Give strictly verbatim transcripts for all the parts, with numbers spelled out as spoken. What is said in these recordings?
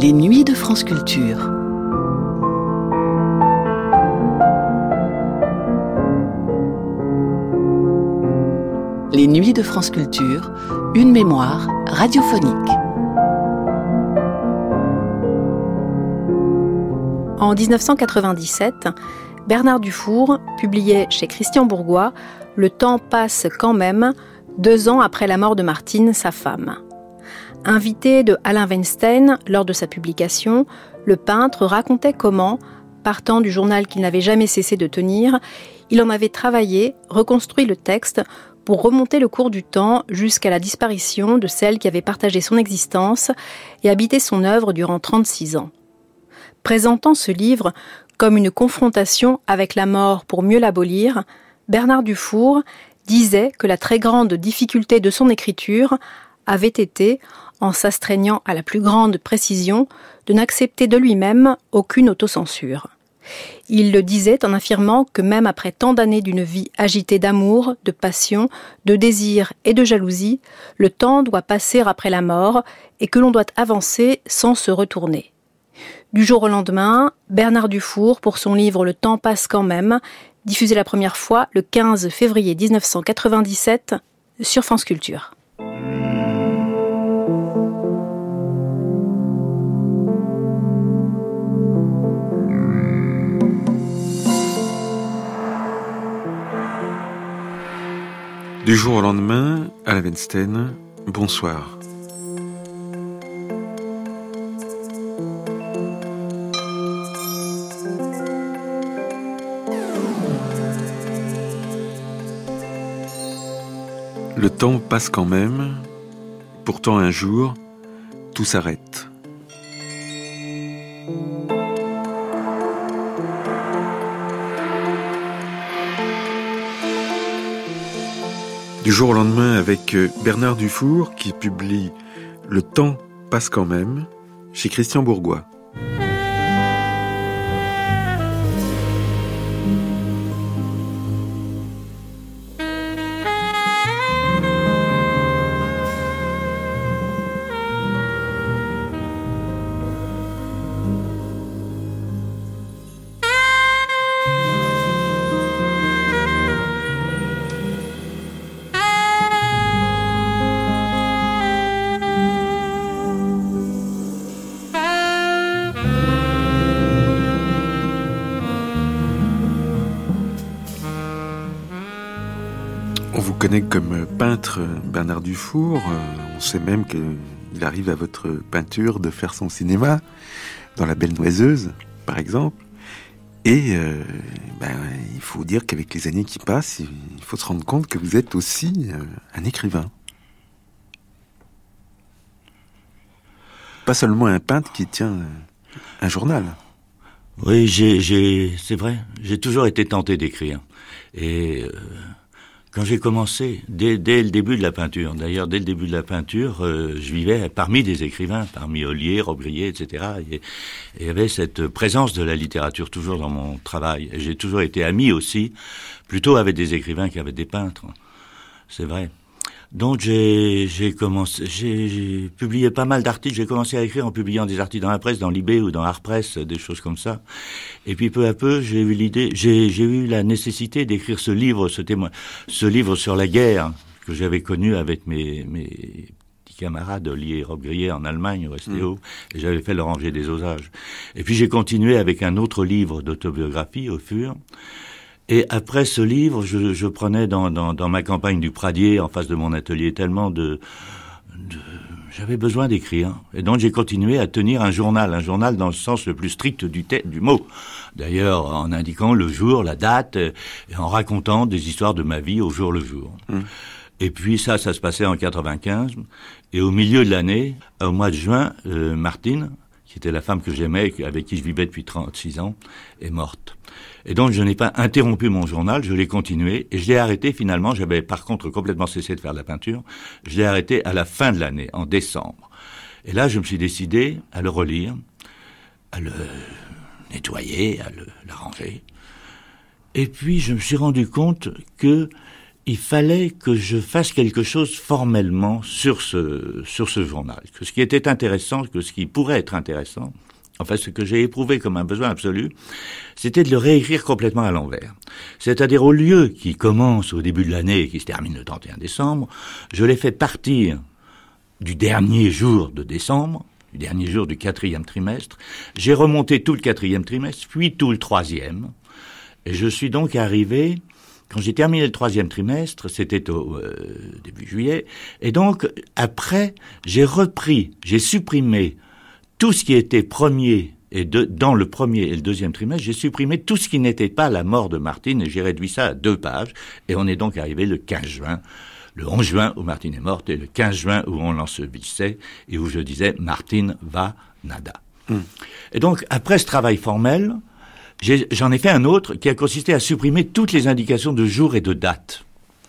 Les nuits de France Culture. Les nuits de France Culture, une mémoire radiophonique. En dix-neuf cent quatre-vingt-dix-sept, Bernard Dufour publiait chez Christian Bourgois « Le temps passe quand même », deux ans après la mort de Martine, sa femme. Invité de Alain Weinstein lors de sa publication, le peintre racontait comment, partant du journal qu'il n'avait jamais cessé de tenir, il en avait travaillé, reconstruit le texte pour remonter le cours du temps jusqu'à la disparition de celle qui avait partagé son existence et habité son œuvre durant trente-six ans. Présentant ce livre comme une confrontation avec la mort pour mieux l'abolir, Bernard Dufour disait que la très grande difficulté de son écriture avait été, en s'astreignant à la plus grande précision, de n'accepter de lui-même aucune autocensure. Il le disait en affirmant que même après tant d'années d'une vie agitée d'amour, de passion, de désir et de jalousie, le temps doit passer après la mort et que l'on doit avancer sans se retourner. Du jour au lendemain, Bernard Dufour, pour son livre « Le temps passe quand même », diffusé la première fois le quinze février dix-neuf cent quatre-vingt-dix-sept sur France Culture. Du jour au lendemain, Alain Weinstein, bonsoir. Le temps passe quand même, pourtant un jour, tout s'arrête. Du jour au lendemain avec Bernard Dufour qui publie « Le temps passe quand même » chez Christian Bourgois. On vous connaît comme peintre Bernard Dufour, on sait même qu'il arrive à votre peinture de faire son cinéma, dans La Belle Noiseuse, par exemple. Et euh, ben, il faut dire qu'avec les années qui passent, il faut se rendre compte que vous êtes aussi euh, un écrivain. Pas seulement un peintre qui tient un journal. Oui, j'ai, j'ai, c'est vrai, j'ai toujours été tenté d'écrire. Et... Euh... Quand j'ai commencé, dès, dès le début de la peinture, d'ailleurs dès le début de la peinture, euh, je vivais parmi des écrivains, parmi Ollier, Robbe-Grillet, et cetera. Et il y avait cette présence de la littérature toujours dans mon travail. Et j'ai toujours été ami aussi, plutôt avec des écrivains qu'avec des peintres. C'est vrai. Donc j'ai, j'ai commencé, j'ai, j'ai publié pas mal d'articles. J'ai commencé à écrire en publiant des articles dans la presse, dans Libé ou dans Art Press, des choses comme ça. Et puis peu à peu, j'ai eu l'idée, j'ai, j'ai eu la nécessité d'écrire ce livre, ce témoin, ce livre sur la guerre que j'avais connu avec mes, mes petits camarades Ollier et Robbe-Grillet en Allemagne, au Restéo, mmh. et j'avais fait Le Ranger des Osages. Et puis j'ai continué avec un autre livre d'autobiographie au fur. Et après ce livre, je, je prenais dans, dans, dans ma campagne du Pradier, en face de mon atelier, tellement de, de... J'avais besoin d'écrire. Et donc j'ai continué à tenir un journal, un journal dans le sens le plus strict du, te- du mot. D'ailleurs, en indiquant le jour, la date, et en racontant des histoires de ma vie au jour le jour. Mmh. Et puis ça, ça se passait en quatre-vingt-quinze. Et au milieu de l'année, au mois de juin, euh, Martine, qui était la femme que j'aimais, avec qui je vivais depuis trente-six ans, est morte. Et donc, je n'ai pas interrompu mon journal, je l'ai continué, et je l'ai arrêté finalement, j'avais par contre complètement cessé de faire de la peinture, je l'ai arrêté à la fin de l'année, en décembre. Et là, je me suis décidé à le relire, à le nettoyer, à le, l'arranger. Et puis, je me suis rendu compte que il fallait que je fasse quelque chose formellement sur ce, sur ce journal. Que ce qui était intéressant, que ce qui pourrait être intéressant, enfin ce que j'ai éprouvé comme un besoin absolu, c'était de le réécrire complètement à l'envers. C'est-à-dire au lieu qu'il commence au début de l'année et qui se termine le trente et un décembre, je l'ai fait partir du dernier jour de décembre, du dernier jour du quatrième trimestre. J'ai remonté tout le quatrième trimestre, puis tout le troisième. Et je suis donc arrivé, quand j'ai terminé le troisième trimestre, c'était au euh, début juillet, et donc après, j'ai repris, j'ai supprimé tout ce qui était premier et de, dans le premier et le deuxième trimestre, j'ai supprimé tout ce qui n'était pas la mort de Martine, et j'ai réduit ça à deux pages, et on est donc arrivé le quinze juin, le onze juin où Martine est morte, et le quinze juin où on l'ensevelissait, et où je disais « Martine va nada mmh. ». Et donc, après ce travail formel, J'ai, j'en ai fait un autre qui a consisté à supprimer toutes les indications de jour et de date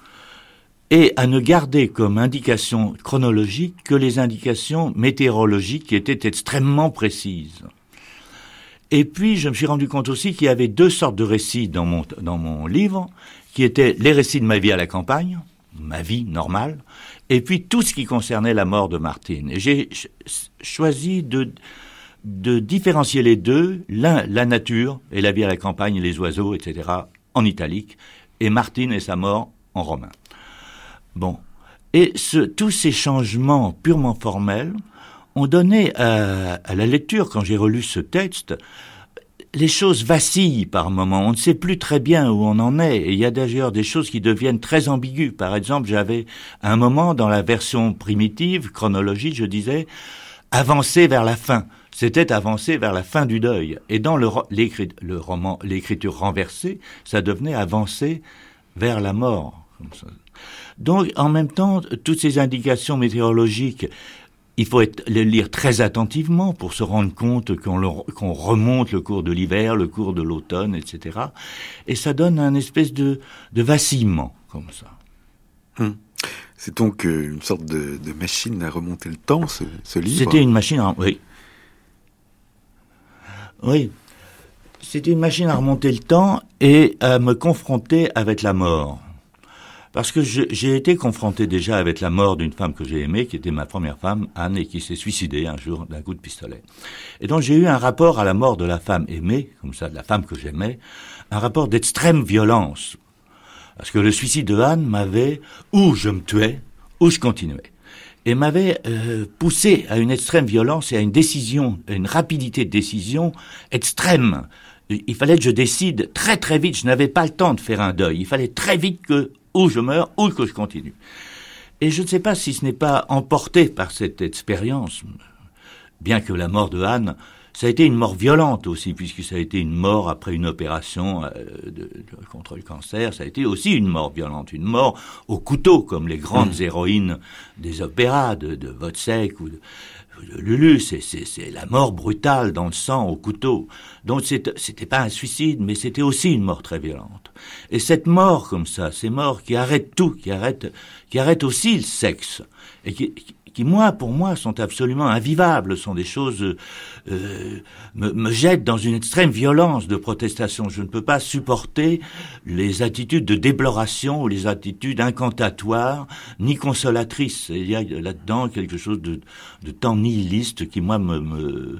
et à ne garder comme indication chronologique que les indications météorologiques qui étaient extrêmement précises. Et puis, je me suis rendu compte aussi qu'il y avait deux sortes de récits dans mon, dans mon livre, qui étaient les récits de ma vie à la campagne, ma vie normale, et puis tout ce qui concernait la mort de Martine. Et j'ai ch- choisi de... de différencier les deux, l'un, la nature et la vie à la campagne, les oiseaux, et cetera, en italique, et Martine et sa mort en romain. Bon. Et ce, tous ces changements purement formels ont donné à, à la lecture, quand j'ai relu ce texte, les choses vacillent par moments. On ne sait plus très bien où on en est. Et il y a d'ailleurs des choses qui deviennent très ambiguës. Par exemple, j'avais à un moment, dans la version primitive, chronologique, je disais « avancer vers la fin ». C'était avancer vers la fin du deuil. Et dans le, l'écrit, le roman, l'écriture renversée, ça devenait avancer vers la mort. Comme ça. Donc, en même temps, toutes ces indications météorologiques, il faut être, les lire très attentivement pour se rendre compte qu'on, le, qu'on remonte le cours de l'hiver, le cours de l'automne, et cetera. Et ça donne un espèce de, de vacillement, comme ça. Hum. C'est donc une sorte de, de machine à remonter le temps, ce, ce livre. C'était une machine à... Oui. Oui, c'était une machine à remonter le temps et à me confronter avec la mort. Parce que je, j'ai été confronté déjà avec la mort d'une femme que j'ai aimée, qui était ma première femme, Anne, et qui s'est suicidée un jour d'un coup de pistolet. Et donc j'ai eu un rapport à la mort de la femme aimée, comme ça, de la femme que j'aimais, un rapport d'extrême violence. Parce que le suicide de Anne m'avait, ou je me tuais, ou je continuais. Et m'avait euh, poussé à une extrême violence et à une décision, à une rapidité de décision extrême. Il fallait que je décide très très vite, je n'avais pas le temps de faire un deuil, il fallait très vite que ou je meurs ou que je continue. Et je ne sais pas si ce n'est pas emporté par cette expérience, bien que la mort de Anne, ça a été une mort violente aussi, puisque ça a été une mort après une opération euh, de, de, contre le cancer. Ça a été aussi une mort violente, une mort au couteau, comme les grandes mmh. héroïnes des opéras de, de Wozzeck ou de, de Lulu. C'est, c'est, c'est la mort brutale dans le sang au couteau. Donc c'était, c'était pas un suicide, mais c'était aussi une mort très violente. Et cette mort comme ça, ces morts qui arrêtent tout, qui arrêtent, qui arrêtent aussi le sexe, et qui, qui qui, moi, pour moi, sont absolument invivables, sont des choses, euh, me, me jettent dans une extrême violence de protestation. Je ne peux pas supporter les attitudes de débloration ou les attitudes incantatoires, ni consolatrices. Il y a là-dedans quelque chose de, de tant nihiliste qui, moi, me... me euh,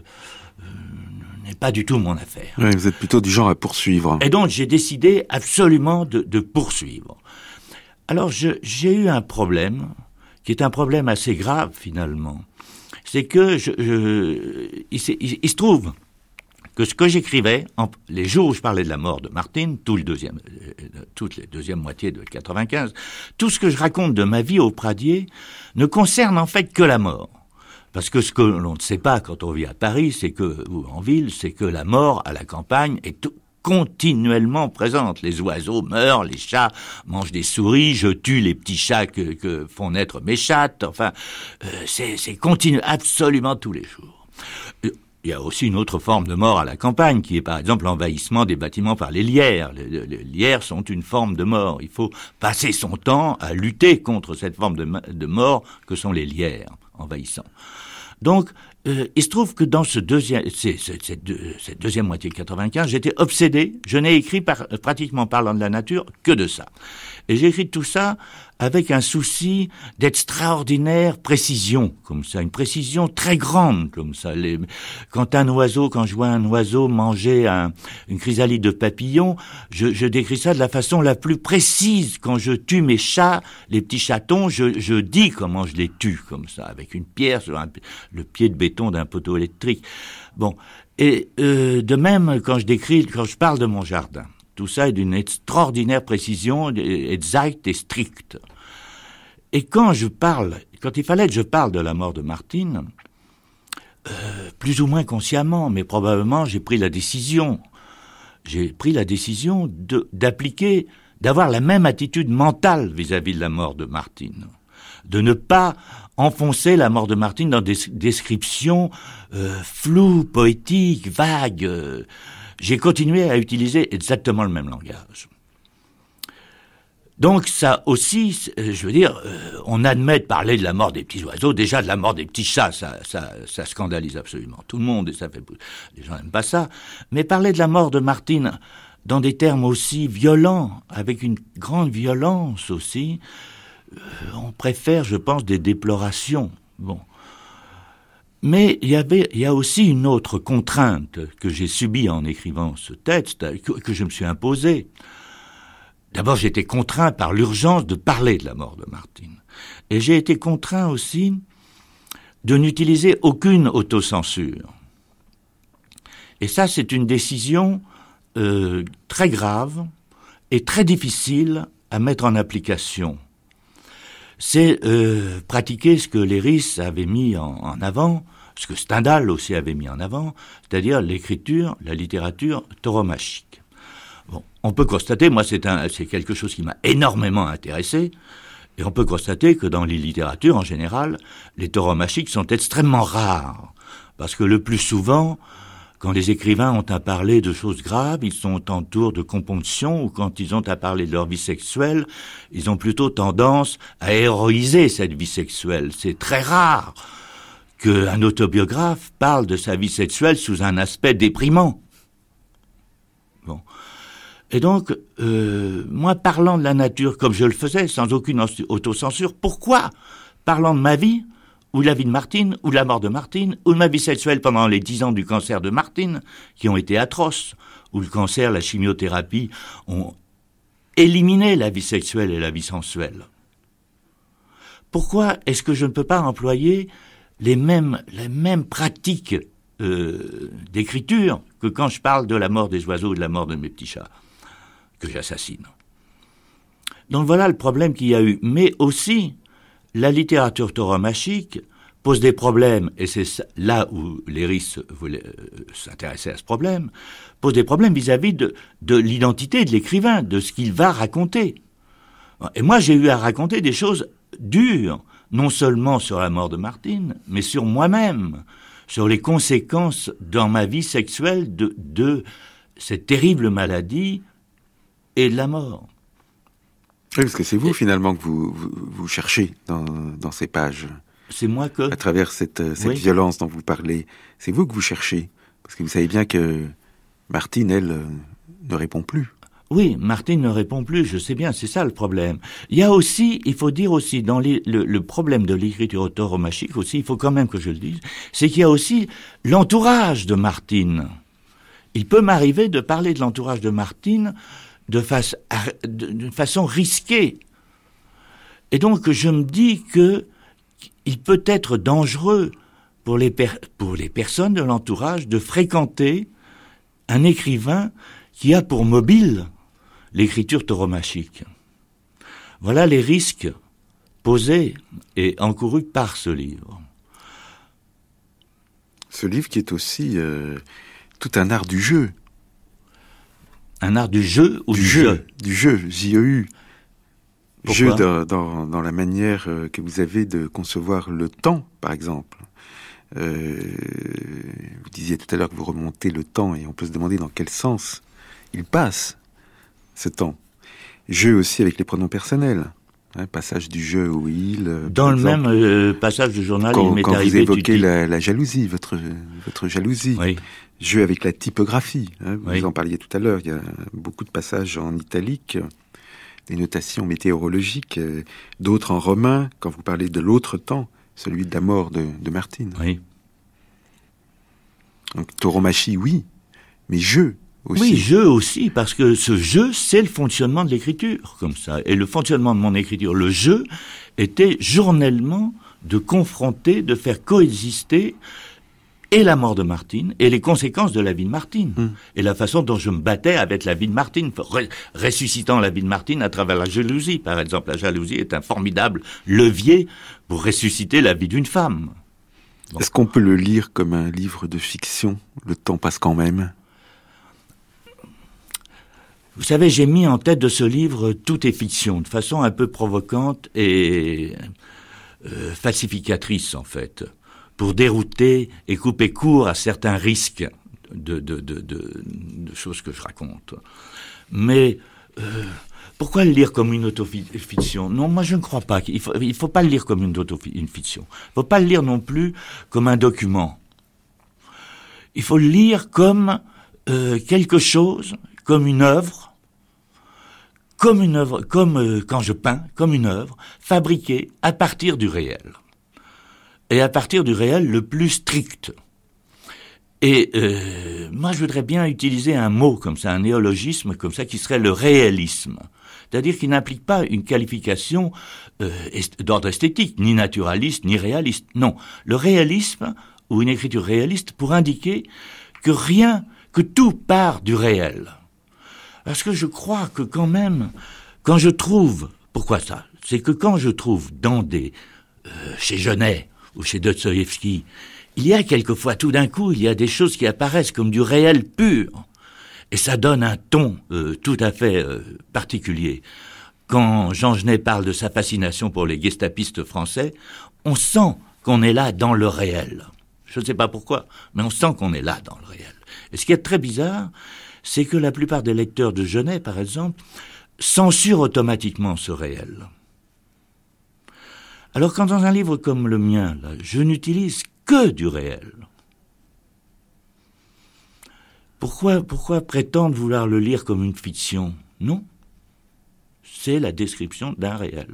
n'est pas du tout mon affaire. Oui, vous êtes plutôt du genre à poursuivre. Et donc, j'ai décidé absolument de, de poursuivre. Alors, je, j'ai eu un problème, qui est un problème assez grave, finalement. C'est que je, je, il, il, il se trouve que ce que j'écrivais, en, les jours où je parlais de la mort de Martine, tout le deuxième, euh, toute la deuxième moitié de quatre-vingt-quinze, tout ce que je raconte de ma vie au Pradier ne concerne en fait que la mort. Parce que ce que l'on ne sait pas quand on vit à Paris, c'est que, ou en ville, c'est que la mort à la campagne est tout, continuellement présente. Les oiseaux meurent, les chats mangent des souris, je tue les petits chats que, que font naître mes chattes. Enfin, euh, c'est, c'est continu, absolument tous les jours. Il y a aussi une autre forme de mort à la campagne, qui est par exemple l'envahissement des bâtiments par les lierres. Les, les, les lierres sont une forme de mort. Il faut passer son temps à lutter contre cette forme de, de mort que sont les lierres envahissants. Donc, euh, il se trouve que dans ce deuxième, c'est, c'est, cette, deux, cette deuxième moitié de quatre-vingt-quinze, j'étais obsédé. Je n'ai écrit par, pratiquement parlant de la nature que de ça. Et j'ai écrit tout ça avec un souci d'extraordinaire précision, comme ça, une précision très grande, comme ça. Les, quand un oiseau, quand je vois un oiseau manger un, une chrysalide de papillon, je, je décris ça de la façon la plus précise. Quand je tue mes chats, les petits chatons, je, je dis comment je les tue, comme ça, avec une pierre sur un, le pied de béton d'un poteau électrique. Bon, et euh, de même quand je décris, quand je parle de mon jardin. Tout ça est d'une extraordinaire précision, exacte et stricte. Et quand je parle, quand il fallait que je parle de la mort de Martine, euh, plus ou moins consciemment, mais probablement j'ai pris la décision, j'ai pris la décision de, d'appliquer, d'avoir la même attitude mentale vis-à-vis de la mort de Martine, de ne pas enfoncer la mort de Martine dans des descriptions euh, floues, poétiques, vagues. Euh, J'ai continué à utiliser exactement le même langage. Donc ça aussi, je veux dire, euh, on admet de parler de la mort des petits oiseaux, déjà de la mort des petits chats, ça, ça, ça scandalise absolument tout le monde, et ça fait, les gens n'aiment pas ça. Mais parler de la mort de Martine dans des termes aussi violents, avec une grande violence aussi, euh, on préfère, je pense, des déplorations. Bon. Mais il y avait, il y a aussi une autre contrainte que j'ai subie en écrivant ce texte, que, que je me suis imposée. D'abord, j'étais contraint par l'urgence de parler de la mort de Martine. Et j'ai été contraint aussi de n'utiliser aucune autocensure. Et ça, c'est une décision euh, très grave et très difficile à mettre en application. C'est euh, pratiquer ce que Léris avait mis en, en avant, ce que Stendhal aussi avait mis en avant, c'est-à-dire l'écriture, la littérature tauromachique. Bon, on peut constater, moi c'est, un, c'est quelque chose qui m'a énormément intéressé, et on peut constater que dans les littératures en général, les tauromachiques sont extrêmement rares, parce que le plus souvent, quand les écrivains ont à parler de choses graves, ils sont en tour de componction, ou quand ils ont à parler de leur vie sexuelle, ils ont plutôt tendance à héroïser cette vie sexuelle. C'est très rare qu'un autobiographe parle de sa vie sexuelle sous un aspect déprimant. Bon. Et donc, euh, moi, parlant de la nature comme je le faisais, sans aucune autocensure, pourquoi, parlant de ma vie, ou la vie de Martine, ou la mort de Martine, ou ma vie sexuelle pendant les dix ans du cancer de Martine, qui ont été atroces, où le cancer, la chimiothérapie ont éliminé la vie sexuelle et la vie sensuelle. Pourquoi est-ce que je ne peux pas employer les mêmes, les mêmes pratiques euh, d'écriture que quand je parle de la mort des oiseaux et de la mort de mes petits chats, que j'assassine? Donc voilà le problème qu'il y a eu. Mais aussi, la littérature tauromachique pose des problèmes, et c'est là où Léris voulait euh, s'intéresser à ce problème, pose des problèmes vis-à-vis de, de l'identité de l'écrivain, de ce qu'il va raconter. Et moi, j'ai eu à raconter des choses dures, non seulement sur la mort de Martine, mais sur moi-même, sur les conséquences dans ma vie sexuelle de, de cette terrible maladie et de la mort. Oui, parce que c'est vous, et finalement, que vous, vous, vous cherchez dans, dans ces pages. C'est moi que... À travers cette, cette oui. violence dont vous parlez. C'est vous que vous cherchez. Parce que vous savez bien que Martine, elle, ne répond plus. Oui, Martine ne répond plus, je sais bien, c'est ça le problème. Il y a aussi, il faut dire aussi, dans les, le, le problème de l'écriture tauromachique aussi, il faut quand même que je le dise, c'est qu'il y a aussi l'entourage de Martine. Il peut m'arriver de parler de l'entourage de Martine de face, d'une façon risquée. Et donc, je me dis que il peut être dangereux pour les, per- pour les personnes de l'entourage de fréquenter un écrivain qui a pour mobile l'écriture tauromachique. Voilà les risques posés et encourus par ce livre. Ce livre qui est aussi euh, tout un art du jeu. Un art du jeu ou du, du jeu, jeu Du jeu, J E U. Pourquoi? Jeu dans, dans, dans la manière que vous avez de concevoir le temps, par exemple. Euh, vous disiez tout à l'heure que vous remontez le temps, et on peut se demander dans quel sens il passe, ce temps. Jeu aussi avec les pronoms personnels. hein, passage du jeu où il... Euh, Dans le exemple, même euh, passage du journal, quand, il m'est quand arrivé... vous évoquez tu... la, la jalousie, votre, votre jalousie, oui. jeu avec la typographie, hein, vous oui. en parliez tout à l'heure, il y a beaucoup de passages en italique, des notations météorologiques, euh, d'autres en romain, quand vous parlez de l'autre temps, celui de la mort de, de Martine. Oui. Donc tauromachie, oui, mais jeu aussi. Oui, jeu aussi, parce que ce jeu, c'est le fonctionnement de l'écriture, comme ça. Et le fonctionnement de mon écriture, le jeu, était journellement de confronter, de faire coexister et la mort de Martine, et les conséquences de la vie de Martine, mmh. et la façon dont je me battais avec la vie de Martine, ré- ressuscitant la vie de Martine à travers la jalousie, par exemple. La jalousie est un formidable levier pour ressusciter la vie d'une femme. Bon. Est-ce qu'on peut le lire comme un livre de fiction ? Le temps passe quand même. Vous savez, j'ai mis en tête de ce livre « Tout est fiction », de façon un peu provocante et euh, falsificatrice, en fait, pour dérouter et couper court à certains risques de, de, de, de, de choses que je raconte. Mais euh, pourquoi le lire comme une autofiction ? Non, moi je ne crois pas. Il faut, il faut pas le lire comme une autofiction. Il faut pas le lire non plus comme un document. Il faut le lire comme euh, quelque chose, comme une œuvre, comme une œuvre, comme euh, quand je peins, comme une œuvre fabriquée à partir du réel. Et à partir du réel le plus strict. Et euh, moi, je voudrais bien utiliser un mot comme ça, un néologisme comme ça, qui serait le réalisme. C'est-à-dire qu'il n'implique pas une qualification euh, est- d'ordre esthétique, ni naturaliste, ni réaliste. Non, le réalisme, ou une écriture réaliste, pour indiquer que rien, que tout part du réel. Parce que je crois que quand même, quand je trouve... Pourquoi ça ? C'est que quand je trouve dans des... Euh, chez Genet, ou chez Dostoïevski, il y a quelquefois, tout d'un coup, il y a des choses qui apparaissent comme du réel pur. Et ça donne un ton euh, tout à fait euh, particulier. Quand Jean Genet parle de sa fascination pour les gestapistes français, on sent qu'on est là dans le réel. Je ne sais pas pourquoi, mais on sent qu'on est là dans le réel. Et ce qui est très bizarre, c'est que la plupart des lecteurs de Genet, par exemple, censurent automatiquement ce réel. Alors quand dans un livre comme le mien, là, je n'utilise que du réel, pourquoi, pourquoi prétendre vouloir le lire comme une fiction ? Non, c'est la description d'un réel.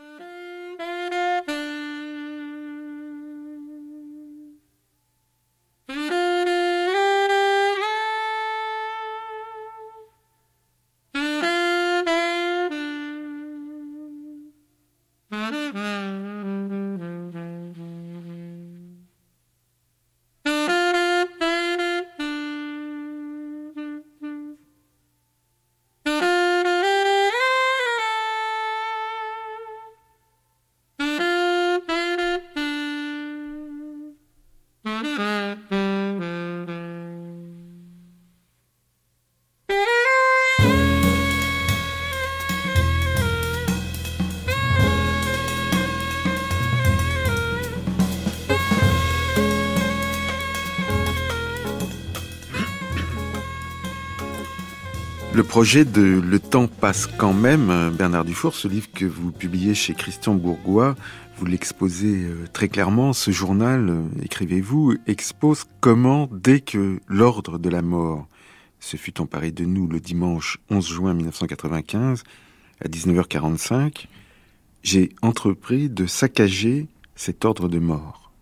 Le projet de Le temps passe quand même, Bernard Dufour, ce livre que vous publiez chez Christian Bourgois, vous l'exposez très clairement. Ce journal, écrivez-vous, expose comment, dès que l'ordre de la mort se fut emparé de nous le dimanche onze juin mille neuf cent quatre-vingt-quinze, à dix-neuf heures quarante-cinq, j'ai entrepris de saccager cet ordre de mort.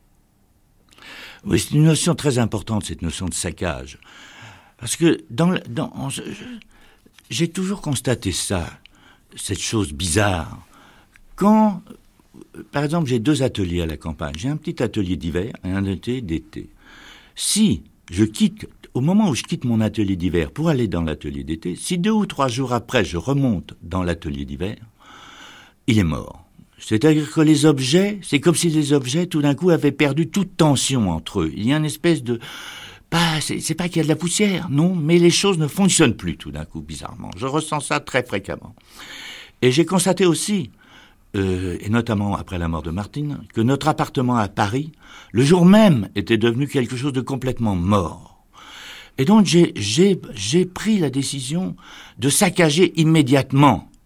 Oui, c'est une notion très importante, cette notion de saccage. Parce que dans, dans, en, je, j'ai toujours constaté ça, cette chose bizarre. Quand, par exemple, j'ai deux ateliers à la campagne. J'ai un petit atelier d'hiver et un atelier d'été. Si je quitte, au moment où je quitte mon atelier d'hiver pour aller dans l'atelier d'été, si deux ou trois jours après je remonte dans l'atelier d'hiver, il est mort. C'est-à-dire que les objets, c'est comme si les objets, tout d'un coup, avaient perdu toute tension entre eux. Il y a une espèce de... Pas, c'est, c'est pas qu'il y a de la poussière, non, mais les choses ne fonctionnent plus tout d'un coup, bizarrement. Je ressens ça très fréquemment. Et j'ai constaté aussi, euh, et notamment après la mort de Martine, que notre appartement à Paris, le jour même, était devenu quelque chose de complètement mort. Et donc j'ai, j'ai, j'ai pris la décision de saccager immédiatement,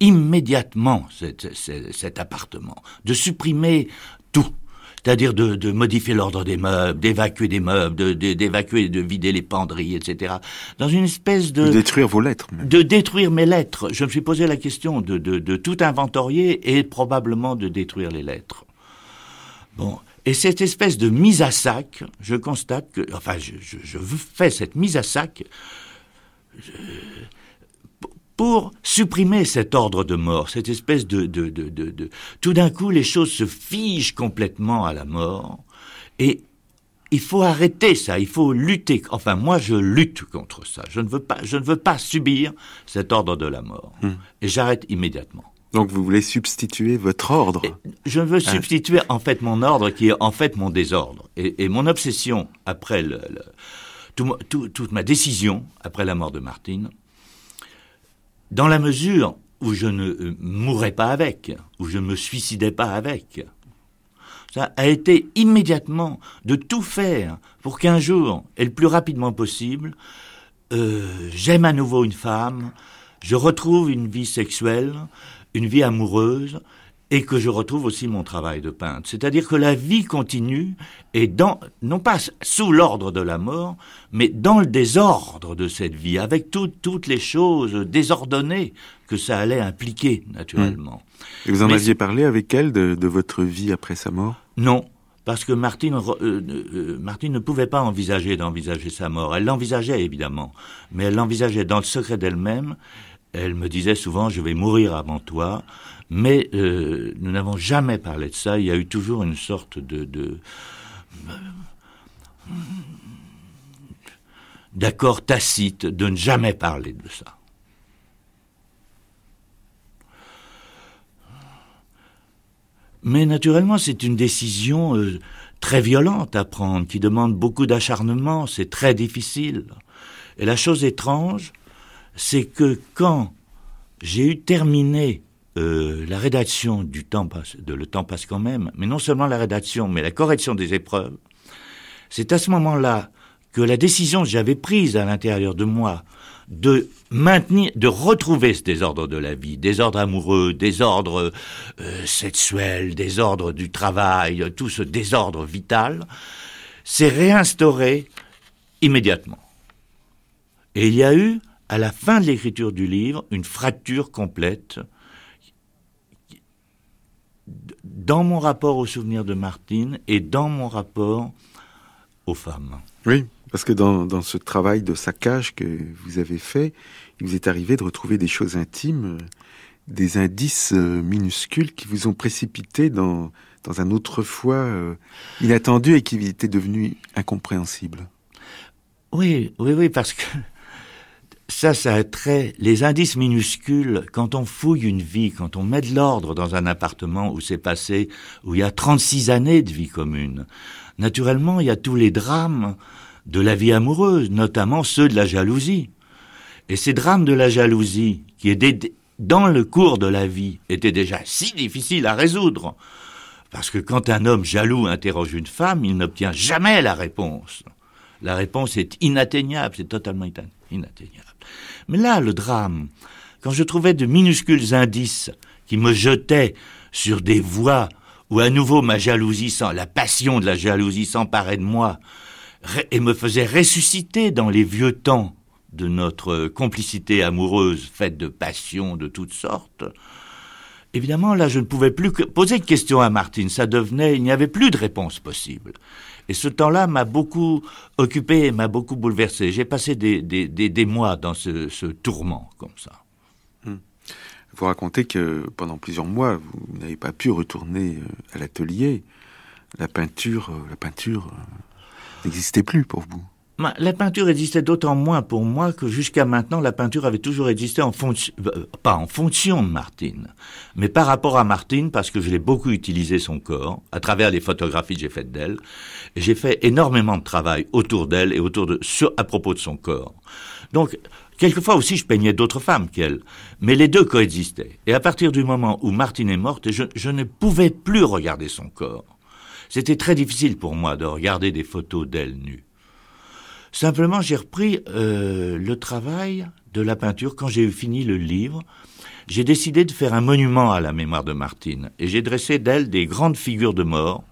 immédiatement cet, cet, cet appartement, de supprimer tout. C'est-à-dire de, de modifier l'ordre des meubles, d'évacuer des meubles, de, de, d'évacuer, de vider les penderies, et cetera. Dans une espèce de... De détruire vos lettres. Même. De détruire mes lettres. Je me suis posé la question de, de, de tout inventorier et probablement de détruire les lettres. Bon. Et cette espèce de mise à sac, je constate que... Enfin, je, je, je fais cette mise à sac... Je, pour supprimer cet ordre de mort, cette espèce de, de, de, de, de... Tout d'un coup, les choses se figent complètement à la mort, et il faut arrêter ça, il faut lutter. Enfin, moi, je lutte contre ça. Je ne veux pas, je ne veux pas subir cet ordre de la mort. Hum. Et j'arrête immédiatement. Donc, vous voulez substituer votre ordre? Et je veux ah. substituer, en fait, mon ordre, qui est en fait mon désordre. Et, et mon obsession, après le, le, tout, tout, toute ma décision, après la mort de Martine, dans la mesure où je ne mourrais pas avec, où je ne me suicidais pas avec, ça a été immédiatement de tout faire pour qu'un jour, et le plus rapidement possible, euh, j'aime à nouveau une femme, je retrouve une vie sexuelle, une vie amoureuse, et que je retrouve aussi mon travail de peintre. C'est-à-dire que la vie continue, et dans, non pas sous l'ordre de la mort, mais dans le désordre de cette vie, avec tout, toutes les choses désordonnées que ça allait impliquer, naturellement. Et vous en mais aviez parlé avec elle de, de votre vie après sa mort? Non, parce que Martine, euh, euh, Martine ne pouvait pas envisager d'envisager sa mort. Elle l'envisageait, évidemment, mais elle l'envisageait dans le secret d'elle-même. Elle me disait souvent « je vais mourir avant toi », mais euh, nous n'avons jamais parlé de ça. Il y a eu toujours une sorte de, de d'accord tacite de ne jamais parler de ça. Mais naturellement, c'est une décision euh, très violente à prendre, qui demande beaucoup d'acharnement, c'est très difficile. Et la chose étrange, c'est que quand j'ai eu terminé euh, la rédaction du temps passe, de Le Temps passe quand même, mais non seulement la rédaction, mais la correction des épreuves, c'est à ce moment-là que la décision que j'avais prise à l'intérieur de moi de maintenir, de retrouver ce désordre de la vie, désordre amoureux, désordre euh, sexuel, désordre du travail, tout ce désordre vital, s'est réinstauré immédiatement. Et il y a eu, à la fin de l'écriture du livre, une fracture complète dans mon rapport aux souvenirs de Martine et dans mon rapport aux femmes. Oui, parce que dans, dans ce travail de saccage que vous avez fait, il vous est arrivé de retrouver des choses intimes, des indices minuscules qui vous ont précipité dans, dans un autrefois euh, inattendu et qui était devenu incompréhensible. Oui, oui, oui, parce que ça, ça a trait, les indices minuscules, quand on fouille une vie, quand on met de l'ordre dans un appartement où c'est passé, où il y a trente-six années de vie commune, naturellement, il y a tous les drames de la vie amoureuse, notamment ceux de la jalousie. Et ces drames de la jalousie, qui étaient dans le cours de la vie, étaient déjà si difficiles à résoudre. Parce que quand un homme jaloux interroge une femme, il n'obtient jamais la réponse. La réponse est inatteignable, c'est totalement inatteignable. Mais là, le drame, quand je trouvais de minuscules indices qui me jetaient sur des voies où à nouveau ma jalousie, la passion de la jalousie s'emparait de moi et me faisait ressusciter dans les vieux temps de notre complicité amoureuse faite de passions de toutes sortes, évidemment, là, je ne pouvais plus que poser de questions à Martine. Ça devenait, il n'y avait plus de réponse possible. Et ce temps-là m'a beaucoup occupé et m'a beaucoup bouleversé. J'ai passé des, des, des, des mois dans ce, ce tourment, comme ça. Hum. Vous racontez que pendant plusieurs mois, vous n'avez pas pu retourner à l'atelier. La peinture, la peinture n'existait plus pour vous. La peinture existait d'autant moins pour moi que jusqu'à maintenant, la peinture avait toujours existé en fonction, euh, pas en fonction de Martine, mais par rapport à Martine, parce que je l'ai beaucoup utilisé son corps, à travers les photographies que j'ai faites d'elle, et j'ai fait énormément de travail autour d'elle et autour de, sur, à propos de son corps. Donc, quelquefois aussi, je peignais d'autres femmes qu'elle, mais les deux coexistaient. Et à partir du moment où Martine est morte, je, je ne pouvais plus regarder son corps. C'était très difficile pour moi de regarder des photos d'elle nue. Simplement, j'ai repris euh, le travail de la peinture quand j'ai eu fini le livre. j'ai décidé de faire un monument à la mémoire de Martine. Et j'ai dressé d'elle des grandes figures de mort,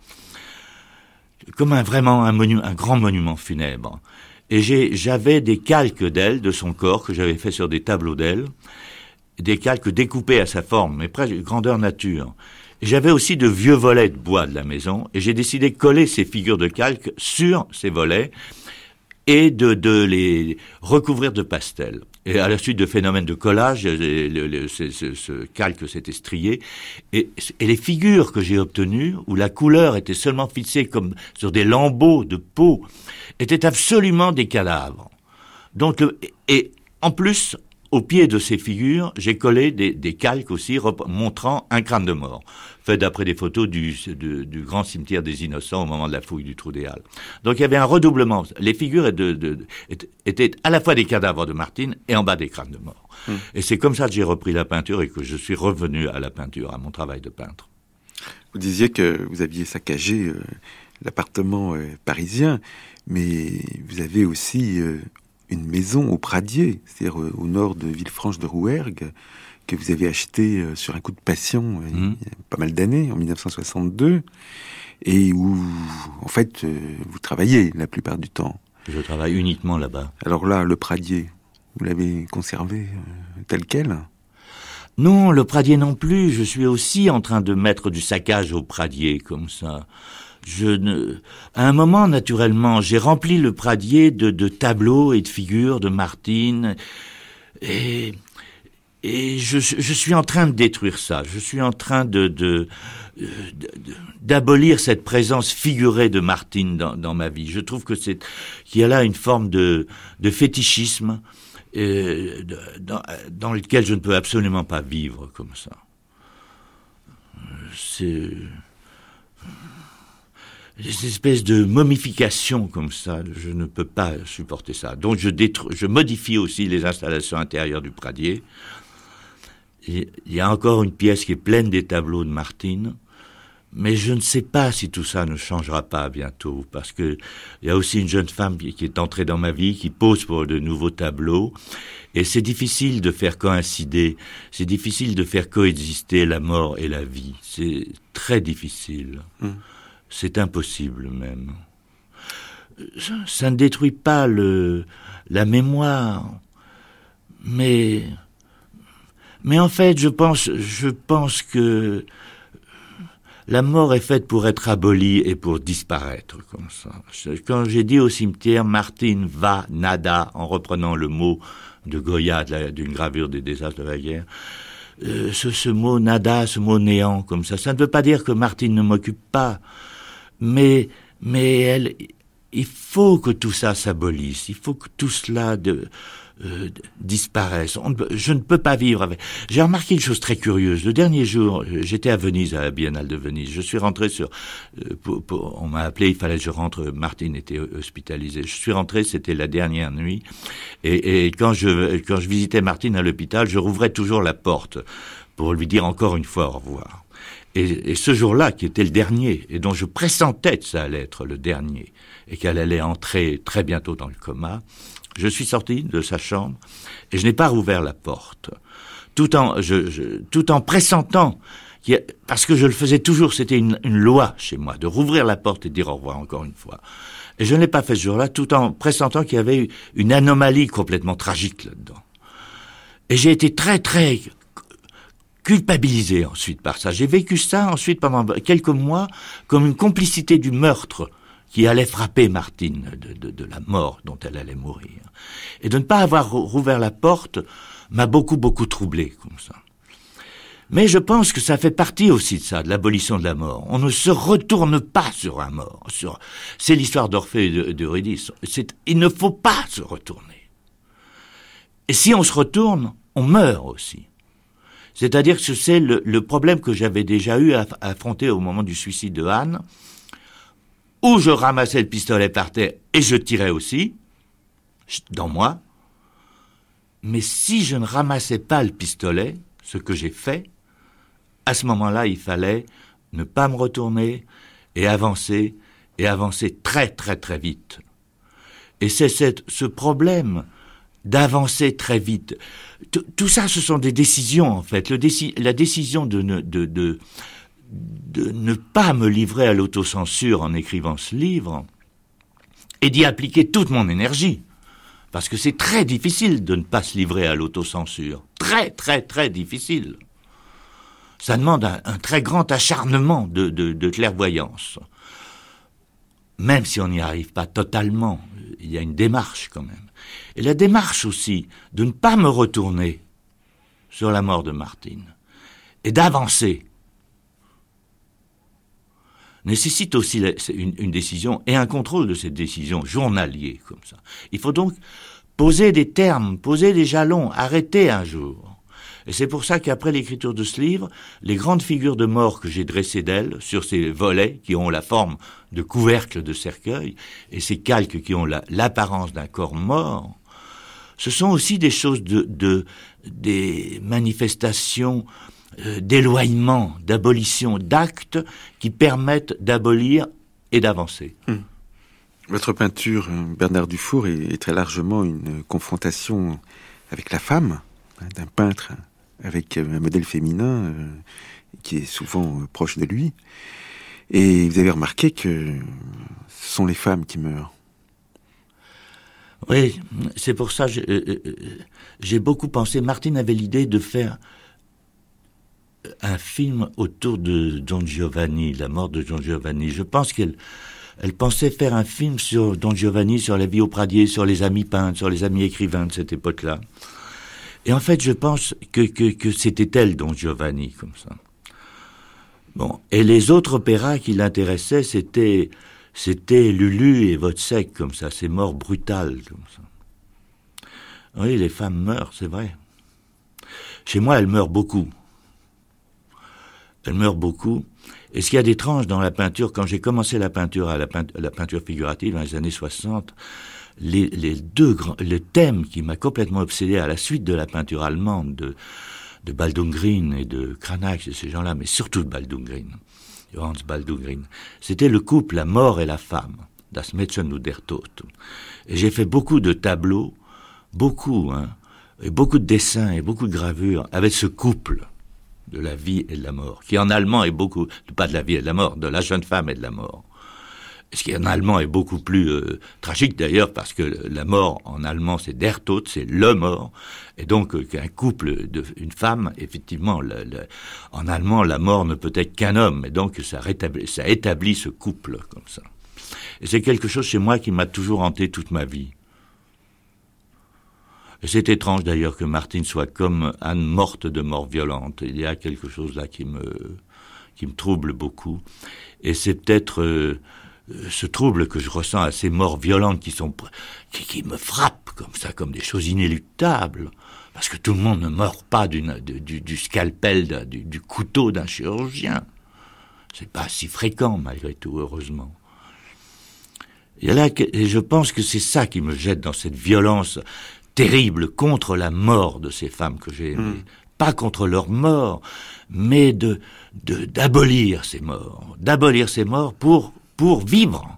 comme un, vraiment un, monu- un grand monument funèbre. Et j'ai, j'avais des calques d'elle, de son corps, que j'avais fait sur des tableaux d'elle, des calques découpés à sa forme, mais presque grandeur nature. Et j'avais aussi de vieux volets de bois de la maison, et j'ai décidé de coller ces figures de calque sur ces volets, et de, de les recouvrir de pastel. Et à la suite de phénomènes de collage, le, le, le, ce, ce, ce calque s'est strié, et, et les figures que j'ai obtenues, où la couleur était seulement fixée comme sur des lambeaux de peau, étaient absolument des cadavres. Donc, le, et en plus, au pied de ces figures, j'ai collé des, des calques aussi rep- montrant un crâne de mort, fait d'après des photos du, du, du grand cimetière des Innocents au moment de la fouille du Trou des Halles. Donc il y avait un redoublement. Les figures de, de, de, étaient à la fois des cadavres de Martine et en bas des crânes de mort. Mmh. Et c'est comme ça que j'ai repris la peinture et que je suis revenu à la peinture, à mon travail de peintre. Vous disiez que vous aviez saccagé euh, l'appartement euh, parisien, mais vous avez aussi... Euh, une maison au Pradier, c'est-à-dire euh, au nord de Villefranche-de-Rouergue, que vous avez acheté euh, sur un coup de passion euh, mmh. il y a pas mal d'années, en dix-neuf cent soixante-deux, et où, en fait, euh, vous travaillez la plupart du temps. Je travaille uniquement là-bas. Alors là, le Pradier, vous l'avez conservé euh, tel quel ? Non, le Pradier non plus. Je suis aussi en train de mettre du saccage au Pradier, comme ça. Je ne... À un moment, naturellement, j'ai rempli le Pradier de, de tableaux et de figures de Martine, et, et je, je suis en train de détruire ça. Je suis en train de, de, de, de d'abolir cette présence figurée de Martine dans, dans ma vie. Je trouve que c'est qu'il y a là une forme de, de fétichisme euh, de, dans, dans lequel je ne peux absolument pas vivre comme ça. C'est... Des espèces de momification comme ça, je ne peux pas supporter ça. Donc je, détru- je modifie aussi les installations intérieures du Pradier. Et il y a encore une pièce qui est pleine des tableaux de Martine, mais je ne sais pas si tout ça ne changera pas bientôt, parce que il y a aussi une jeune femme qui est entrée dans ma vie, qui pose pour de nouveaux tableaux, et c'est difficile de faire coïncider, c'est difficile de faire coexister la mort et la vie. C'est très difficile. Mmh. C'est impossible même. Ça ne détruit pas le, la mémoire, mais, mais en fait, je pense, je pense que la mort est faite pour être abolie et pour disparaître comme ça. Quand j'ai dit au cimetière Martine va nada, en reprenant le mot de Goya, de la, d'une gravure des désastres de la guerre, euh, ce, ce mot nada, ce mot néant comme ça, ça ne veut pas dire que Martine ne m'occupe pas. Mais, mais elle, il faut que tout ça s'abolisse, il faut que tout cela de, euh, disparaisse. On, je ne peux pas vivre avec... J'ai remarqué une chose très curieuse. Le dernier jour, j'étais à Venise, à la Biennale de Venise. Je suis rentré sur... Euh, pour, pour, on m'a appelé, il fallait que je rentre. Martine était hospitalisée. Je suis rentré, c'était la dernière nuit. Et, et quand je, quand je visitais Martine à l'hôpital, je rouvrais toujours la porte pour lui dire encore une fois au revoir. Et, et ce jour-là, qui était le dernier, et dont je pressentais que ça allait être le dernier, et qu'elle allait entrer très bientôt dans le coma, je suis sorti de sa chambre, et je n'ai pas rouvert la porte, tout en, je, je, tout en pressentant, qu'il y a, parce que je le faisais toujours, c'était une, une loi chez moi, de rouvrir la porte et de dire au revoir encore une fois. Et je ne l'ai pas fait ce jour-là, tout en pressentant qu'il y avait une anomalie complètement tragique là-dedans. Et j'ai été très, très... culpabilisé ensuite par ça. J'ai vécu ça ensuite pendant quelques mois comme une complicité du meurtre qui allait frapper Martine, de, de, de la mort dont elle allait mourir. Et de ne pas avoir rouvert la porte m'a beaucoup, beaucoup troublé comme ça. Mais je pense que ça fait partie aussi de ça, de l'abolition de la mort. On ne se retourne pas sur un mort. Sur... C'est l'histoire d'Orphée et d'Eurydice. C'est... Il ne faut pas se retourner. Et si on se retourne, on meurt aussi. C'est-à-dire que c'est le, le problème que j'avais déjà eu à, à affronter au moment du suicide de Anne, où je ramassais le pistolet par terre et je tirais aussi, dans moi. Mais si je ne ramassais pas le pistolet, ce que j'ai fait, à ce moment-là, il fallait ne pas me retourner et avancer, et avancer très très très vite. Et c'est cette, ce problème d'avancer très vite. Tout, tout ça, ce sont des décisions, en fait. Le déci- la décision de ne, de, de, de ne pas me livrer à l'autocensure en écrivant ce livre et d'y appliquer toute mon énergie. Parce que c'est très difficile de ne pas se livrer à l'autocensure. Très, très, très difficile. Ça demande un, un très grand acharnement de, de, de clairvoyance. Même si on n'y arrive pas totalement, il y a une démarche quand même. Et la démarche aussi de ne pas me retourner sur la mort de Martine et d'avancer nécessite aussi une, une décision et un contrôle de cette décision journalier comme ça. Il faut donc poser des termes, poser des jalons, arrêter un jour. Et c'est pour ça qu'après l'écriture de ce livre, les grandes figures de mort que j'ai dressées d'elles, sur ces volets qui ont la forme de couvercle de cercueil, et ces calques qui ont la, l'apparence d'un corps mort, ce sont aussi des choses de, de des manifestations euh, d'éloignement, d'abolition, d'actes qui permettent d'abolir et d'avancer. Hum. Votre peinture, Bernard Dufour, est, est très largement une confrontation avec la femme, hein, d'un peintre avec un modèle féminin euh, qui est souvent euh, proche de lui. Et vous avez remarqué que ce sont les femmes qui meurent. Oui, c'est pour ça que j'ai, euh, j'ai beaucoup pensé. Martine avait l'idée de faire un film autour de Don Giovanni, la mort de Don Giovanni. Je pense qu'elle elle pensait faire un film sur Don Giovanni, sur la vie au Pradier, sur les amis peintres, sur les amis écrivains de cette époque-là. Et en fait, je pense que, que, que c'était elle, Don Giovanni, comme ça. Bon, et les autres opéras qui l'intéressaient, c'était, c'était Lulu et Wozzeck, comme ça, ces morts brutales, comme ça. Oui, les femmes meurent, c'est vrai. Chez moi, elles meurent beaucoup. Elles meurent beaucoup. Et ce qu'il y a d'étrange dans la peinture, quand j'ai commencé la peinture à la, peint- la peinture figurative dans les années soixante, les, les deux grands, le thème qui m'a complètement obsédé à la suite de la peinture allemande de, de Baldung-Green et de Cranach et ces gens-là, mais surtout de Baldung-Green, Hans Baldung-Green, c'était le couple, la mort et la femme, das Mädchen und der Tod. Et j'ai fait beaucoup de tableaux, beaucoup, hein, et beaucoup de dessins et beaucoup de gravures avec ce couple de la vie et de la mort, qui en allemand est beaucoup, pas de la vie et de la mort, de la jeune femme et de la mort. Ce qui en allemand est beaucoup plus euh, tragique d'ailleurs, parce que la mort en allemand c'est der Tod, c'est le mort, et donc euh, qu'un couple, de, une femme, effectivement, le, le, en allemand la mort ne peut être qu'un homme, et donc ça, rétablit, ça établit ce couple comme ça. Et c'est quelque chose chez moi qui m'a toujours hanté toute ma vie. Et c'est étrange d'ailleurs que Martine soit comme Anne morte de mort violente. Il y a quelque chose là qui me, qui me trouble beaucoup. Et c'est peut-être euh, ce trouble que je ressens à ces morts violentes qui sont, qui, qui me frappent comme ça, comme des choses inéluctables. Parce que tout le monde ne meurt pas d'une, du, du scalpel, du, du couteau d'un chirurgien. C'est pas si fréquent malgré tout, heureusement. Et là, et je pense que c'est ça qui me jette dans cette violence terrible contre la mort de ces femmes que j'ai aimées. Mmh. Pas contre leur mort, mais de, de, d'abolir ces morts. D'abolir ces morts pour, pour vivre.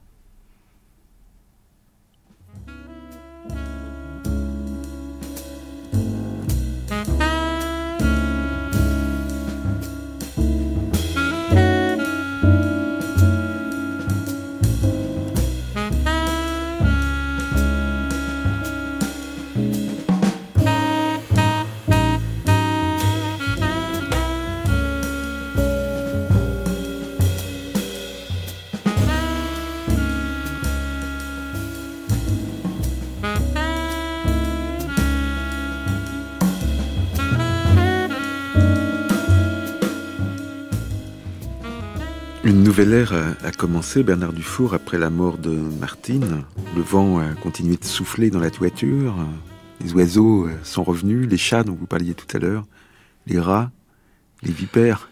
Une nouvelle ère a, a commencé, Bernard Dufour, après la mort de Martine. Le vent a continué de souffler dans la toiture. Les oiseaux sont revenus, les chats dont vous parliez tout à l'heure, les rats, les vipères.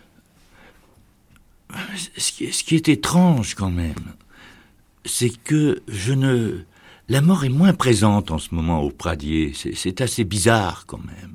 Ce qui, ce qui est étrange quand même, c'est que je ne... La mort est moins présente en ce moment au Pradier. C'est, c'est assez bizarre quand même.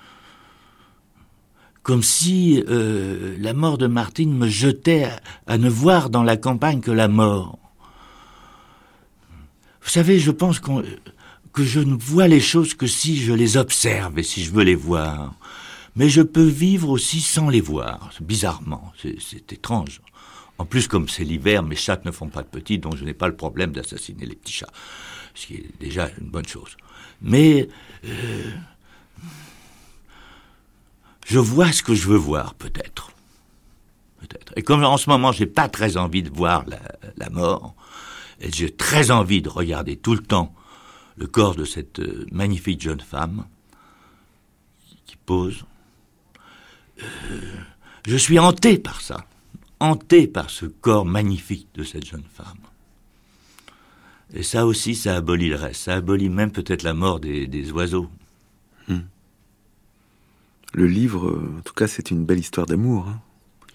Comme si euh, la mort de Martine me jetait à, à ne voir dans la campagne que la mort. Vous savez, je pense qu'on, que je ne vois les choses que si je les observe et si je veux les voir. Mais je peux vivre aussi sans les voir, bizarrement, c'est, c'est étrange. En plus, comme c'est l'hiver, mes chats ne font pas de petits, donc je n'ai pas le problème d'assassiner les petits chats, ce qui est déjà une bonne chose. Mais euh, je vois ce que je veux voir, peut-être. Peut-être. Et comme en ce moment, j'ai pas très envie de voir la, la mort, et j'ai très envie de regarder tout le temps le corps de cette euh, magnifique jeune femme qui pose, euh, je suis hanté par ça, hanté par ce corps magnifique de cette jeune femme. Et ça aussi, ça abolit le reste, ça abolit même peut-être la mort des, des oiseaux. Hmm. Le livre, en tout cas, c'est une belle histoire d'amour. Hein.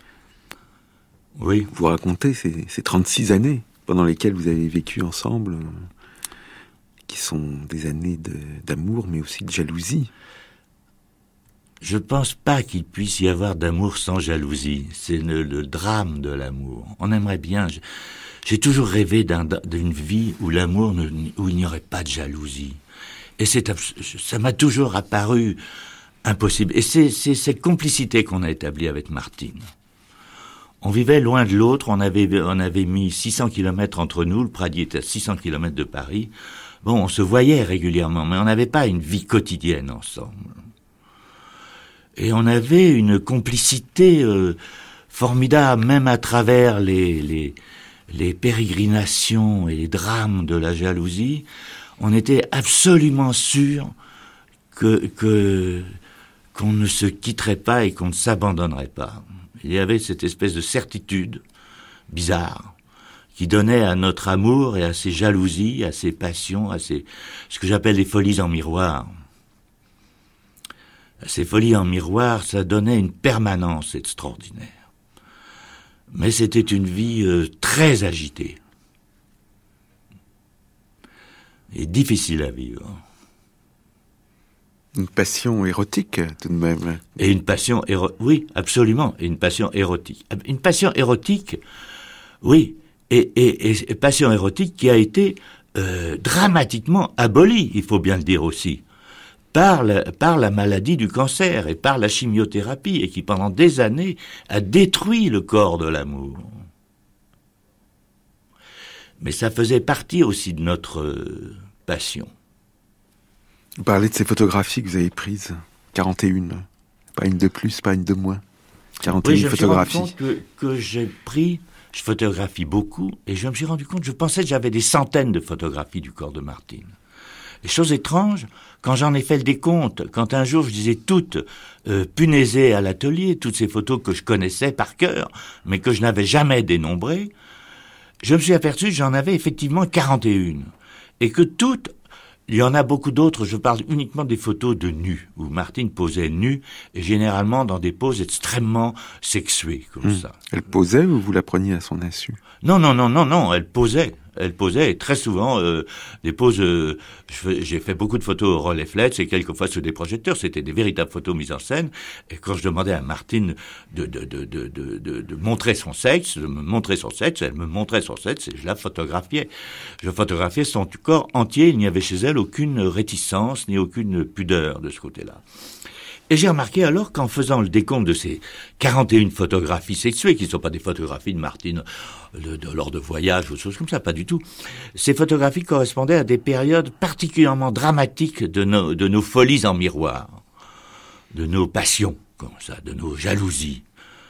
Oui. Vous racontez ces, ces trente-six années pendant lesquelles vous avez vécu ensemble, euh, qui sont des années de, d'amour, mais aussi de jalousie. Je pense pas qu'il puisse y avoir d'amour sans jalousie. C'est le, le drame de l'amour. On aimerait bien. Je, j'ai toujours rêvé d'un, d'une vie où l'amour, ne, où il n'y aurait pas de jalousie. Et c'est, ça m'a toujours apparu impossible. Et c'est, c'est cette complicité qu'on a établie avec Martine. On vivait loin de l'autre. On avait, on avait mis six cents kilomètres entre nous. Le Pradi était à six cents kilomètres de Paris. Bon, on se voyait régulièrement, mais on n'avait pas une vie quotidienne ensemble. Et on avait une complicité euh, formidable, même à travers les, les, les pérégrinations et les drames de la jalousie. On était absolument sûr que, que, qu'on ne se quitterait pas et qu'on ne s'abandonnerait pas. Il y avait cette espèce de certitude bizarre qui donnait à notre amour et à ses jalousies, à ses passions, à ses, ce que j'appelle les folies en miroir. Ces folies en miroir, ça donnait une permanence extraordinaire. Mais c'était une vie euh, très agitée. Et difficile à vivre. Une passion érotique, tout de même. Et une passion érotique, oui, absolument, et une passion érotique. Une passion érotique, oui, et, et, et passion érotique qui a été euh, dramatiquement abolie, il faut bien le dire aussi. Par la, par la maladie du cancer et par la chimiothérapie, et qui pendant des années a détruit le corps de l'amour. Mais ça faisait partie aussi de notre euh, passion. Vous parlez de ces photographies que vous avez prises, quarante et un, pas une de plus, pas une de moins, quarante et un oui, photographies. Je me suis rendu compte que, que j'ai pris, je photographie beaucoup, et je me suis rendu compte, je pensais que j'avais des centaines de photographies du corps de Martine. Les choses étranges, quand j'en ai fait le décompte, quand un jour je disais toutes euh, punaisées à l'atelier, toutes ces photos que je connaissais par cœur, mais que je n'avais jamais dénombrées, je me suis aperçu que j'en avais effectivement quarante et un. Et que toutes, il y en a beaucoup d'autres, je parle uniquement des photos de nus, où Martine posait nue, et généralement dans des poses extrêmement sexuées, comme mmh. ça. Elle posait ou vous la preniez à son insu ? Non, non, non, non, non, elle posait. Elle posait, et très souvent, euh, des poses... Euh, je, j'ai fait beaucoup de photos au Rolleiflex et quelquefois sur des projecteurs. C'était des véritables photos mises en scène. Et quand je demandais à Martine de, de, de, de, de, de, de montrer son sexe, de me montrer son sexe, elle me montrait son sexe et je la photographiais. Je photographiais son corps entier. Il n'y avait chez elle aucune réticence ni aucune pudeur de ce côté-là. Et j'ai remarqué alors qu'en faisant le décompte de ces quarante et un photographies sexuées, qui ne sont pas des photographies de Martine de, de, lors de voyages ou de choses comme ça, pas du tout, ces photographies correspondaient à des périodes particulièrement dramatiques de nos, de nos folies en miroir, de nos passions, comme ça, de nos jalousies.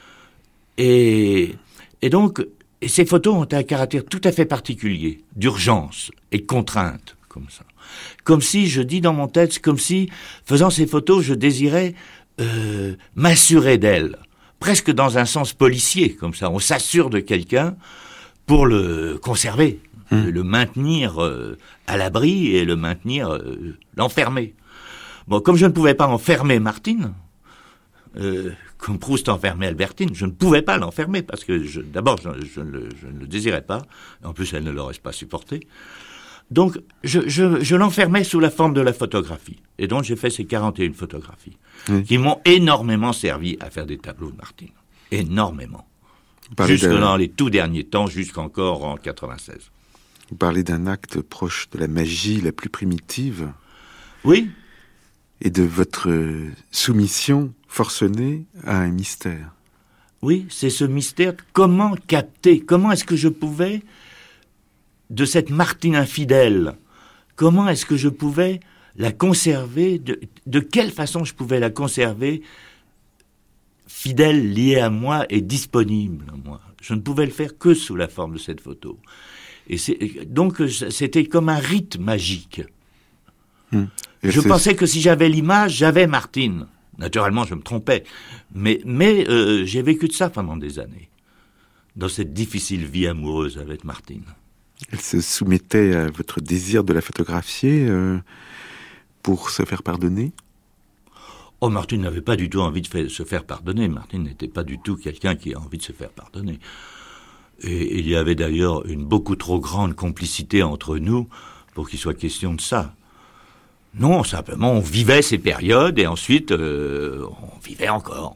Et, et donc, et ces photos ont un caractère tout à fait particulier, d'urgence et de contrainte, comme ça. Comme si, je dis dans mon texte, comme si, faisant ces photos, je désirais euh, m'assurer d'elle, presque dans un sens policier, comme ça. On s'assure de quelqu'un pour le conserver, mmh. le maintenir euh, à l'abri et le maintenir, euh, l'enfermer. Bon, comme je ne pouvais pas enfermer Martine, euh, comme Proust enfermait Albertine, je ne pouvais pas l'enfermer, parce que je, d'abord, je, je, ne le, je ne le désirais pas, en plus elle ne l'aurait pas supporté. Donc, je, je, je l'enfermais sous la forme de la photographie. Et donc, j'ai fait ces quarante et un photographies oui. qui m'ont énormément servi à faire des tableaux de Martine. Énormément. Jusque de... dans les tout derniers temps, jusqu'encore en quatre-vingt-seize. Vous parlez d'un acte proche de la magie la plus primitive. Oui. Et de votre soumission forcenée à un mystère. Oui, c'est ce mystère. Comment capter, comment est-ce que je pouvais, de cette Martine infidèle, comment est-ce que je pouvais la conserver, de, de quelle façon je pouvais la conserver fidèle, liée à moi et disponible à moi. Je ne pouvais le faire que sous la forme de cette photo. Et c'est, donc c'était comme un rite magique. Mmh. Je c'est... pensais que si j'avais l'image, j'avais Martine. Naturellement, je me trompais. Mais, mais euh, j'ai vécu de ça pendant des années, dans cette difficile vie amoureuse avec Martine. Elle se soumettait à votre désir de la photographier euh, pour se faire pardonner ? Oh, Martine n'avait pas du tout envie de fait, se faire pardonner. Martine n'était pas du tout quelqu'un qui a envie de se faire pardonner. Et il y avait d'ailleurs une beaucoup trop grande complicité entre nous pour qu'il soit question de ça. Non, simplement, on vivait ces périodes et ensuite, euh, on vivait encore.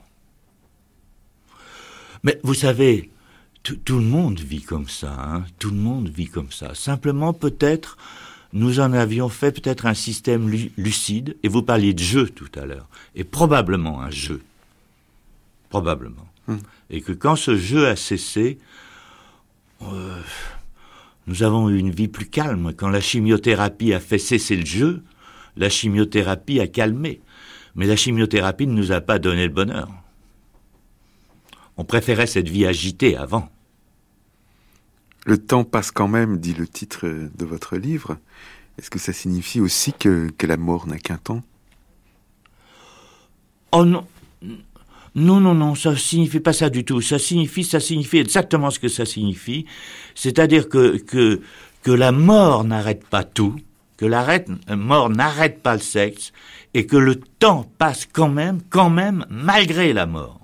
Mais vous savez, tout, tout le monde vit comme ça, hein, tout le monde vit comme ça. Simplement, peut-être, nous en avions fait peut-être un système lu- lucide, et vous parliez de jeu tout à l'heure, et probablement un jeu. Probablement. Hum. Et que quand ce jeu a cessé, euh, nous avons eu une vie plus calme. Quand la chimiothérapie a fait cesser le jeu, la chimiothérapie a calmé. Mais la chimiothérapie ne nous a pas donné le bonheur. On préférait cette vie agitée avant. Le temps passe quand même, dit le titre de votre livre. Est-ce que ça signifie aussi que, que la mort n'a qu'un temps ? Oh non, non, non, non, ça signifie pas ça du tout. Ça signifie, ça signifie exactement ce que ça signifie. C'est-à-dire que, que, que la mort n'arrête pas tout, que la mort n'arrête pas le sexe, et que le temps passe quand même, quand même, malgré la mort.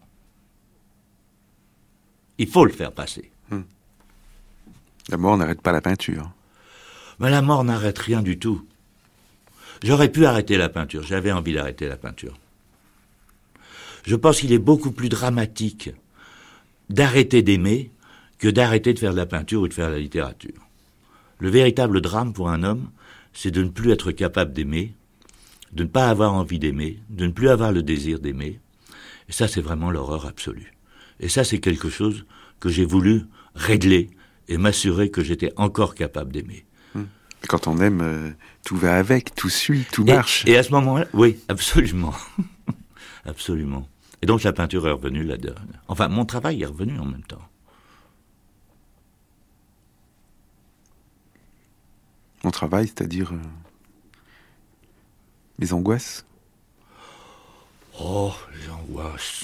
Il faut le faire passer. Hum. La mort n'arrête pas la peinture. Mais la mort n'arrête rien du tout. J'aurais pu arrêter la peinture, j'avais envie d'arrêter la peinture. Je pense qu'il est beaucoup plus dramatique d'arrêter d'aimer que d'arrêter de faire de la peinture ou de faire de la littérature. Le véritable drame pour un homme, c'est de ne plus être capable d'aimer, de ne pas avoir envie d'aimer, de ne plus avoir le désir d'aimer. Et ça, c'est vraiment l'horreur absolue. Et ça, c'est quelque chose que j'ai voulu régler et m'assurer que j'étais encore capable d'aimer. Quand on aime, euh, tout va avec, tout suit, tout et, marche. Et à ce moment-là, oui, absolument. Absolument. Et donc la peinture est revenue là-dedans. Enfin, mon travail est revenu en même temps. Mon travail, c'est-à-dire... Euh, les angoisses ? Oh, les angoisses...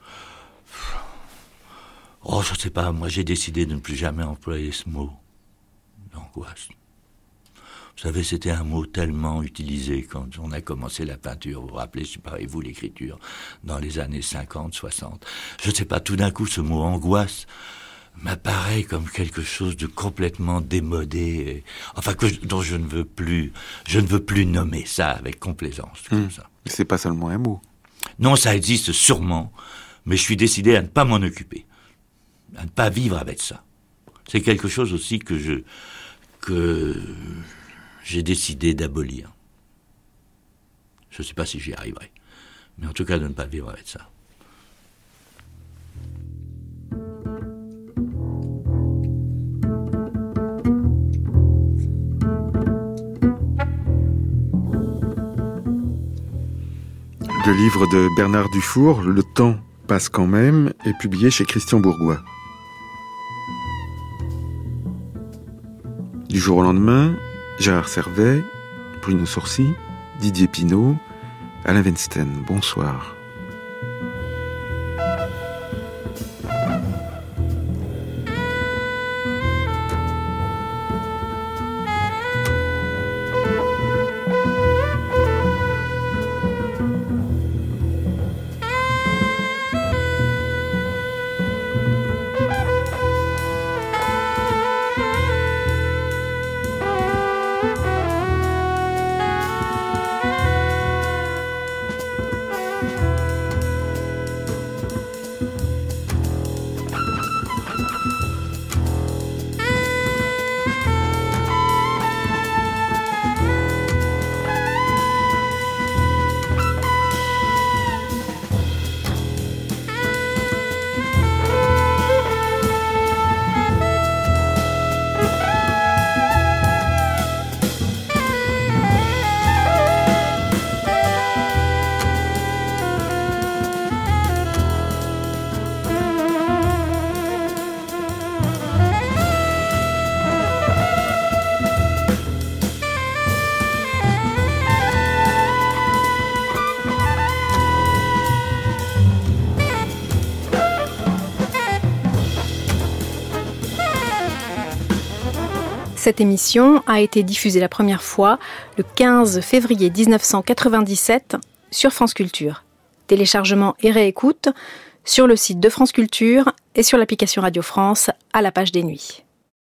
Oh, je ne sais pas, moi j'ai décidé de ne plus jamais employer ce mot, l'angoisse. Vous savez, c'était un mot tellement utilisé quand on a commencé la peinture, vous vous rappelez, je sais pas, et vous l'écriture, dans les années cinquante, soixante. Je ne sais pas, tout d'un coup, ce mot angoisse m'apparaît comme quelque chose de complètement démodé, et, enfin, que je, dont je ne veux plus, je ne veux plus nommer ça avec complaisance, comme mmh. ça. C'est pas seulement un mot. Non, ça existe sûrement, mais je suis décidé à ne pas m'en occuper. À ne pas vivre avec ça. C'est quelque chose aussi que je que j'ai décidé d'abolir. Je ne sais pas si j'y arriverai, mais en tout cas de ne pas vivre avec ça. Le livre de Bernard Dufour, Le temps passe quand même, est publié chez Christian Bourgois. Du jour au lendemain, Gérard Servet, Bruno Sorcy, Didier Pinault, Alain Weinstein. Bonsoir. Cette émission a été diffusée la première fois le quinze février dix-neuf cent quatre-vingt-dix-sept sur France Culture. Téléchargement et réécoute sur le site de France Culture et sur l'application Radio France à la page des nuits.